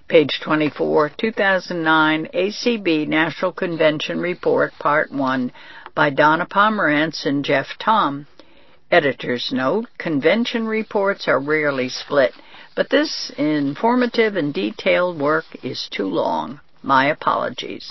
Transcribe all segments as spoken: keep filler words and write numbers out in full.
Page twenty-four, two thousand nine A C B National Convention Report, Part one, by Donna Pomerantz and Jeff Tom. Editor's note, convention reports are rarely split, but this informative and detailed work is too long. My apologies.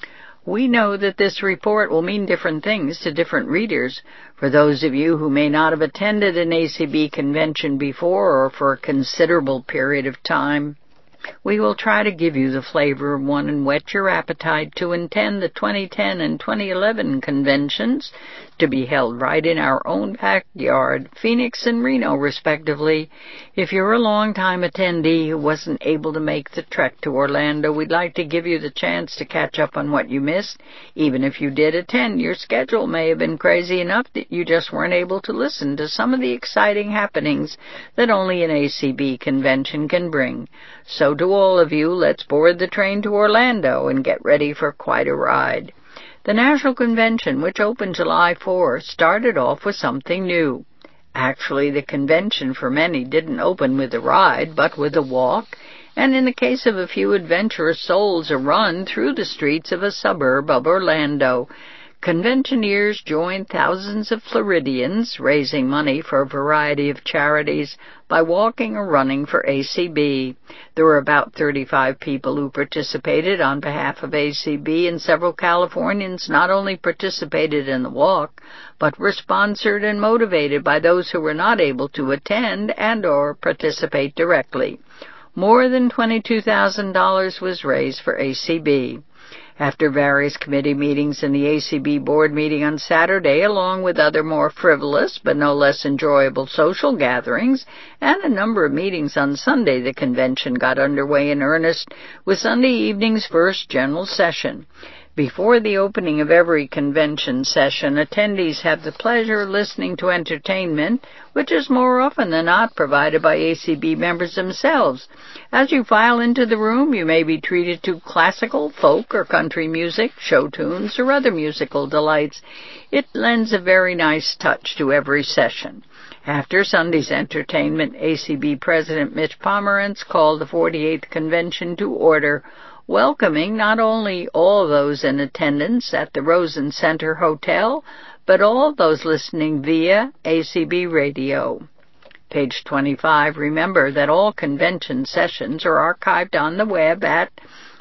We know that this report will mean different things to different readers. For those of you who may not have attended an A C B convention before or for a considerable period of time, we will try to give you the flavor of one and whet your appetite to attend the twenty ten and twenty eleven conventions to be held right in our own backyard, Phoenix and Reno, respectively. If you're a long-time attendee who wasn't able to make the trek to Orlando, we'd like to give you the chance to catch up on what you missed. Even if you did attend, your schedule may have been crazy enough that you just weren't able to listen to some of the exciting happenings that only an A C B convention can bring. So to all of you, let's board the train to Orlando and get ready for quite a ride. The National Convention, which opened July fourth, started off with something new. Actually, the convention for many didn't open with a ride, but with a walk, and in the case of a few adventurous souls, a run through the streets of a suburb of Orlando. Conventioneers joined thousands of Floridians, raising money for a variety of charities by walking or running for A C B. There were about thirty-five people who participated on behalf of A C B, and several Californians not only participated in the walk, but were sponsored and motivated by those who were not able to attend and or participate directly. More than twenty-two thousand dollars was raised for A C B. After various committee meetings and the A C B board meeting on Saturday, along with other more frivolous but no less enjoyable social gatherings, and a number of meetings on Sunday, the convention got underway in earnest with Sunday evening's first general session. Before the opening of every convention session, attendees have the pleasure of listening to entertainment, which is more often than not provided by A C B members themselves. As you file into the room, you may be treated to classical, folk, or country music, show tunes, or other musical delights. It lends a very nice touch to every session. After Sunday's entertainment, A C B President Mitch Pomerantz called the forty-eighth convention to order, welcoming not only all those in attendance at the Rosen Center Hotel, but all those listening via A C B radio. Page twenty-five, remember that all convention sessions are archived on the web at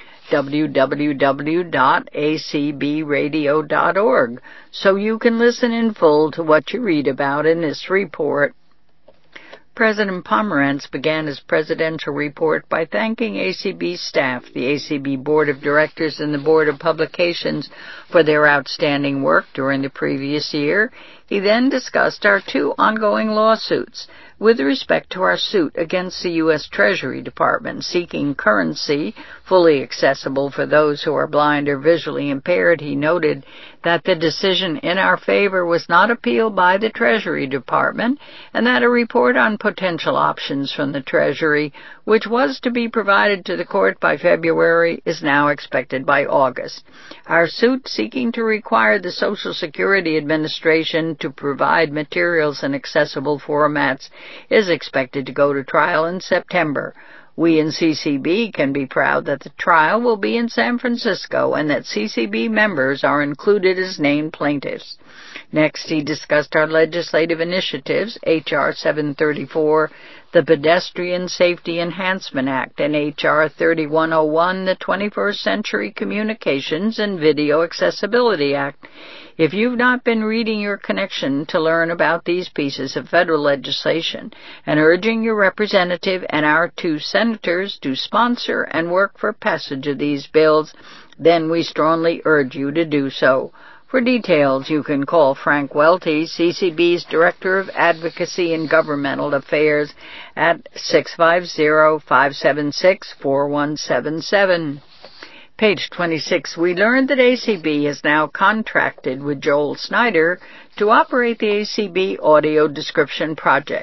w w w dot a c b radio dot org, so you can listen in full to what you read about in this report. President Pomerantz began his presidential report by thanking A C B staff, the A C B Board of Directors and the Board of Publications for their outstanding work during the previous year. He then discussed our two ongoing lawsuits. With respect to our suit against the U S Treasury Department seeking currency fully accessible for those who are blind or visually impaired, he noted that the decision in our favor was not appealed by the Treasury Department and that a report on potential options from the Treasury, which was to be provided to the court by February, is now expected by August. Our suit seeking to require the Social Security Administration to provide materials in accessible formats is expected to go to trial in September. We in C C B can be proud that the trial will be in San Francisco and that C C B members are included as named plaintiffs. Next, he discussed our legislative initiatives, H R seven thirty-four, the Pedestrian Safety Enhancement Act, and H R thirty-one oh one, the twenty-first Century Communications and Video Accessibility Act. If you've not been reading your connection to learn about these pieces of federal legislation and urging your representative and our two senators to sponsor and work for passage of these bills, then we strongly urge you to do so. For details, you can call Frank Welty, C C B's Director of Advocacy and Governmental Affairs, at six five zero, five seven six, four one seven seven. Page twenty-six, we learned that A C B has now contracted with Joel Snyder to operate the A C B Audio Description Project.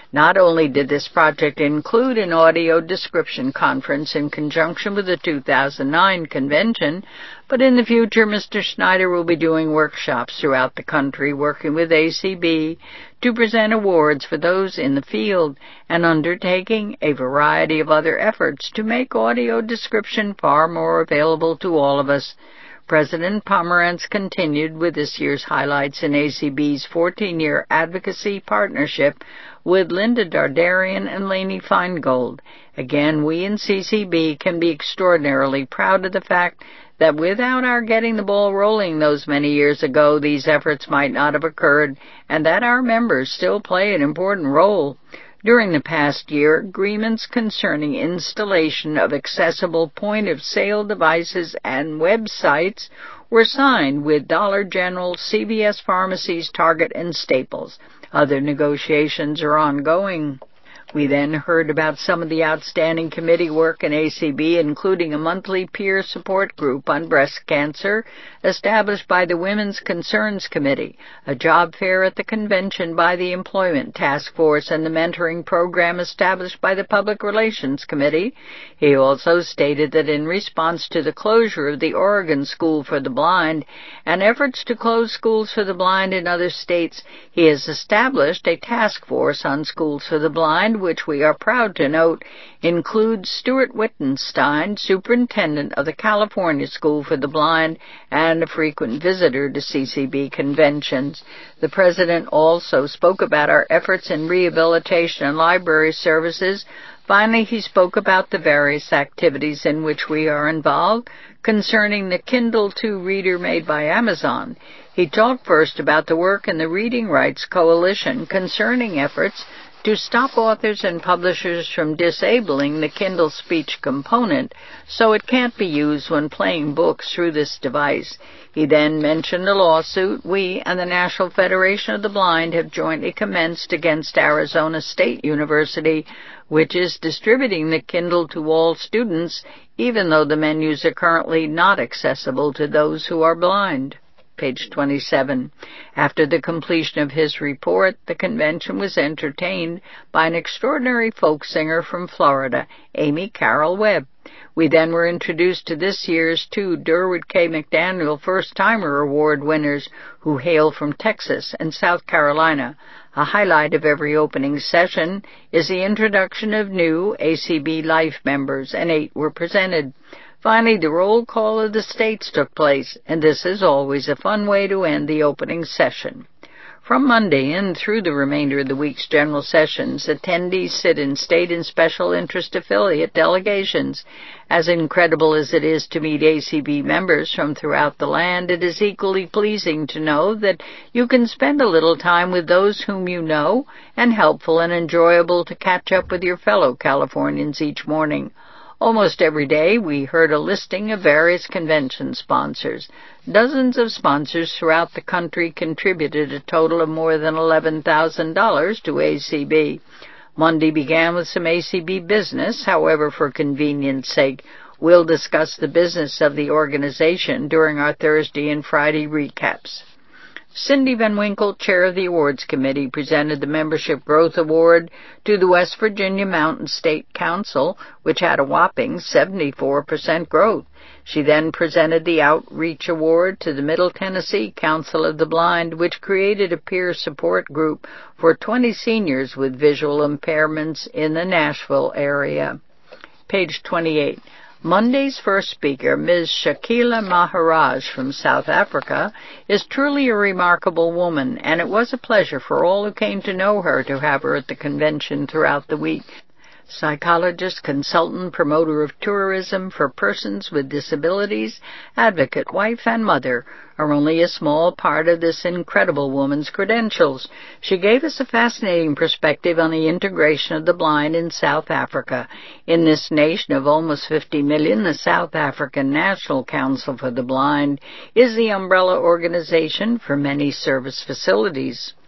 Not only did this project include an audio description conference in conjunction with the two thousand nine convention, but in the future Mister Schneider will be doing workshops throughout the country working with A C B to present awards for those in the field and undertaking a variety of other efforts to make audio description far more available to all of us. President Pomerantz continued with this year's highlights in A C B's fourteen-year advocacy partnership with Linda Dardarian and Lainey Feingold. Again, we in C C B can be extraordinarily proud of the fact that without our getting the ball rolling those many years ago, these efforts might not have occurred, and that our members still play an important role. During the past year, agreements concerning installation of accessible point-of-sale devices and websites were signed with Dollar General, C V S Pharmacies, Target, and Staples. Other negotiations are ongoing. We then heard about some of the outstanding committee work in A C B, including a monthly peer support group on breast cancer established by the Women's Concerns Committee, a job fair at the convention by the Employment Task Force, and the mentoring program established by the Public Relations Committee. He also stated that in response to the closure of the Oregon School for the Blind and efforts to close schools for the blind in other states, he has established a task force on schools for the blind, which we are proud to note includes Stuart Wittenstein, superintendent of the California School for the Blind and a frequent visitor to C C B conventions. The president also spoke about our efforts in rehabilitation and library services. Finally, he spoke about the various activities in which we are involved concerning the Kindle two reader made by Amazon. He talked first about the work in the Reading Rights Coalition concerning efforts to stop authors and publishers from disabling the Kindle speech component so it can't be used when playing books through this device. He then mentioned a lawsuit we and the National Federation of the Blind have jointly commenced against Arizona State University, which is distributing the Kindle to all students, even though the menus are currently not accessible to those who are blind. Page twenty-seven. After the completion of his report, the convention was entertained by an extraordinary folk singer from Florida, Amy Carol Webb. We then were introduced to this year's two Durward K. McDaniel First-Timer Award winners who hail from Texas and South Carolina. A highlight of every opening session is the introduction of new A C B Life members, and eight were presented. Finally, the roll call of the states took place, and this is always a fun way to end the opening session. From Monday and through the remainder of the week's general sessions, attendees sit in state and special interest affiliate delegations. As incredible as it is to meet A C B members from throughout the land, it is equally pleasing to know that you can spend a little time with those whom you know, and helpful and enjoyable to catch up with your fellow Californians each morning. Almost every day we heard a listing of various convention sponsors. Dozens of sponsors throughout the country contributed a total of more than eleven thousand dollars to A C B. Monday began with some A C B business. However, for convenience sake, we'll discuss the business of the organization during our Thursday and Friday recaps. Cindy Van Winkle, chair of the awards committee, presented the Membership Growth Award to the West Virginia Mountain State Council, which had a whopping seventy-four percent growth. She then presented the Outreach Award to the Middle Tennessee Council of the Blind, which created a peer support group for twenty seniors with visual impairments in the Nashville area. Page twenty-eight. Monday's first speaker, Miz Shakila Maharaj from South Africa, is truly a remarkable woman, and it was a pleasure for all who came to know her to have her at the convention throughout the week. Psychologist, consultant, promoter of tourism for persons with disabilities, advocate, wife, and mother are only a small part of this incredible woman's credentials. She gave us a fascinating perspective on the integration of the blind in South Africa. In this nation of almost fifty million, the South African National Council for the Blind is the umbrella organization for many service facilities.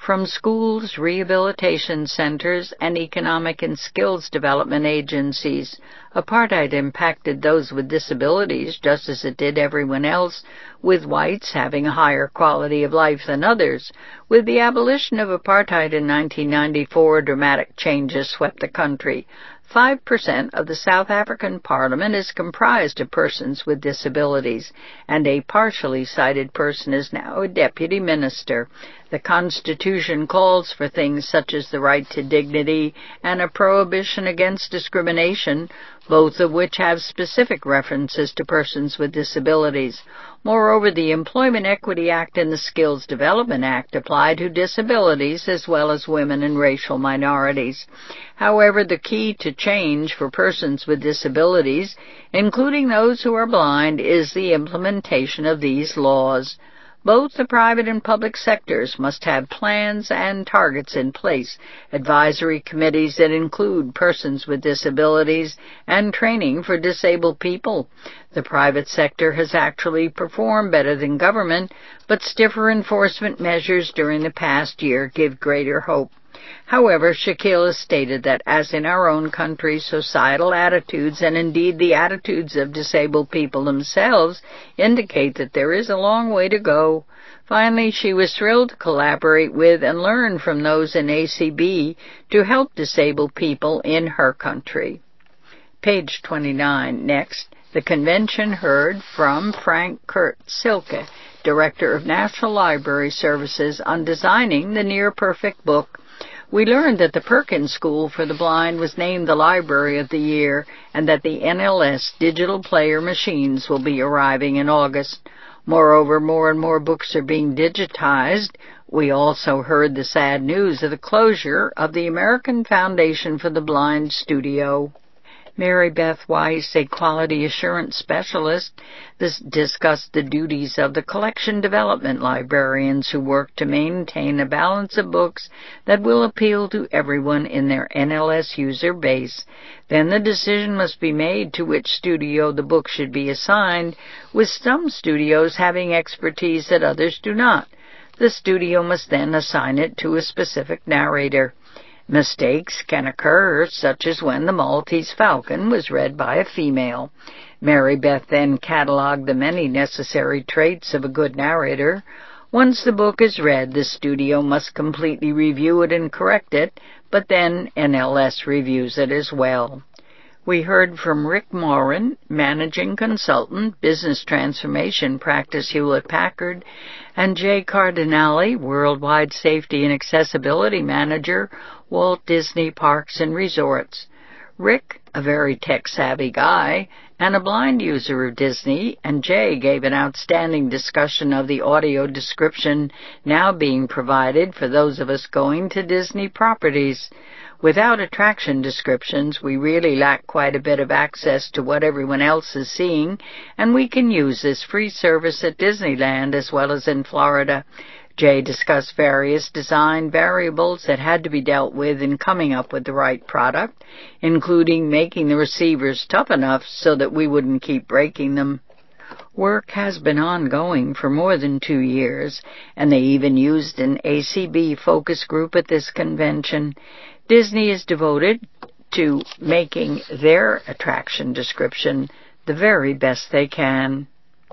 from schools, rehabilitation centers, and economic and skills development agencies. Apartheid impacted those with disabilities just as it did everyone else, with whites having a higher quality of life than others. With the abolition of apartheid in nineteen ninety-four, dramatic changes swept the country. Five percent of the South African Parliament is comprised of persons with disabilities, and a partially sighted person is now a deputy minister. The Constitution calls for things such as the right to dignity and a prohibition against discrimination, both of which have specific references to persons with disabilities. Moreover, the Employment Equity Act and the Skills Development Act apply to disabilities as well as women and racial minorities. However, the key to change for persons with disabilities, including those who are blind, is the implementation of these laws. Both the private and public sectors must have plans and targets in place, advisory committees that include persons with disabilities, and training for disabled people. The private sector has actually performed better than government, but stiffer enforcement measures during the past year give greater hope. However, Shakil has stated that, as in our own country, societal attitudes, and indeed the attitudes of disabled people themselves, indicate that there is a long way to go. Finally, she was thrilled to collaborate with and learn from those in A C B to help disabled people in her country. Page twenty-nine. Next, the convention heard from Frank Kurt Silke, Director of National Library Services, on designing the near-perfect book. We learned that the Perkins School for the Blind was named the Library of the Year, and that the N L S digital player machines will be arriving in August. Moreover, more and more books are being digitized. We also heard the sad news of the closure of the American Foundation for the Blind studio. Mary Beth Weiss, a quality assurance specialist, this discussed the duties of the collection development librarians who work to maintain a balance of books that will appeal to everyone in their N L S user base. Then the decision must be made to which studio the book should be assigned, with some studios having expertise that others do not. The studio must then assign it to a specific narrator. Mistakes can occur, such as when The Maltese Falcon was read by a female. Mary Beth then cataloged the many necessary traits of a good narrator. Once the book is read, the studio must completely review it and correct it, but then N L S reviews it as well. We heard from Rick Morin, Managing Consultant, Business Transformation Practice, Hewlett-Packard, and Jay Cardinale, Worldwide Safety and Accessibility Manager, Walt Disney Parks and Resorts. Rick, a very tech-savvy guy, and a blind user of Disney, and Jay gave an outstanding discussion of the audio description now being provided for those of us going to Disney properties. Without attraction descriptions, we really lack quite a bit of access to what everyone else is seeing, and we can use this free service at Disneyland as well as in Florida. Jay discussed various design variables that had to be dealt with in coming up with the right product, including making the receivers tough enough so that we wouldn't keep breaking them. Work has been ongoing for more than two years, and they even used an A C B focus group at this convention. Disney is devoted to making their attraction description the very best they can.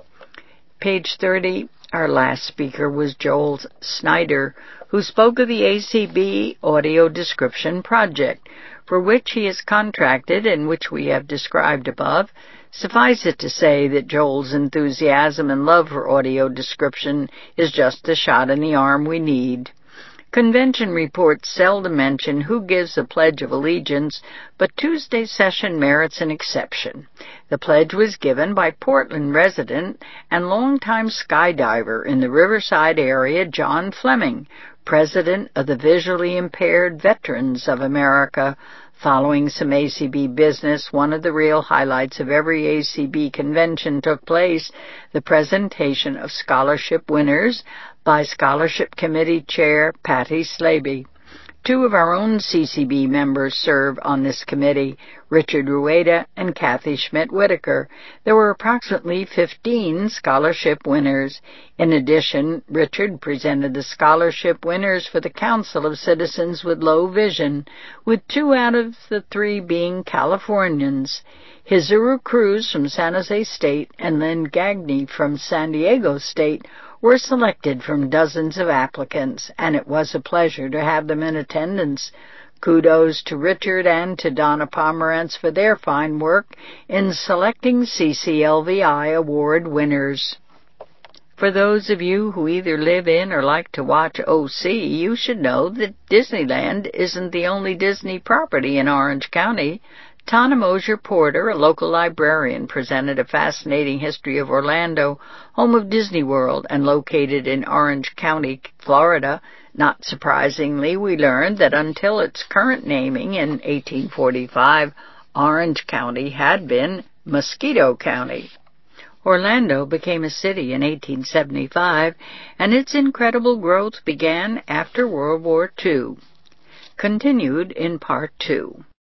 Page thirty, our last speaker was Joel Snyder, who spoke of the A C B Audio Description Project, for which he is contracted and which we have described above. Suffice it to say that Joel's enthusiasm and love for audio description is just the shot in the arm we need. Convention reports seldom mention who gives a Pledge of Allegiance, but Tuesday's session merits an exception. The pledge was given by Portland resident and longtime skydiver in the Riverside area, John Fleming, president of the Visually Impaired Veterans of America. Following some A C B business, one of the real highlights of every A C B convention took place, the presentation of scholarship winners by Scholarship Committee Chair Patty Slaby. Two of our own C C B members serve on this committee, Richard Rueda and Kathy Schmidt-Whitaker. There were approximately fifteen scholarship winners. In addition, Richard presented the scholarship winners for the Council of Citizens with Low Vision, with two out of the three being Californians. Hizuru Cruz from San Jose State and Lynn Gagne from San Diego State were selected from dozens of applicants, and it was a pleasure to have them in attendance. Kudos to Richard and to Donna Pomerantz for their fine work in selecting C C L V I award winners. For those of you who either live in or like to watch O C, you should know that Disneyland isn't the only Disney property in Orange County. Tana Mosier Porter, a local librarian, presented a fascinating history of Orlando, home of Disney World and located in Orange County, Florida. Not surprisingly, we learned that until its current naming in eighteen forty-five, Orange County had been Mosquito County. Orlando became a city in eighteen seventy-five, and its incredible growth began after World War Two. Continued in Part two.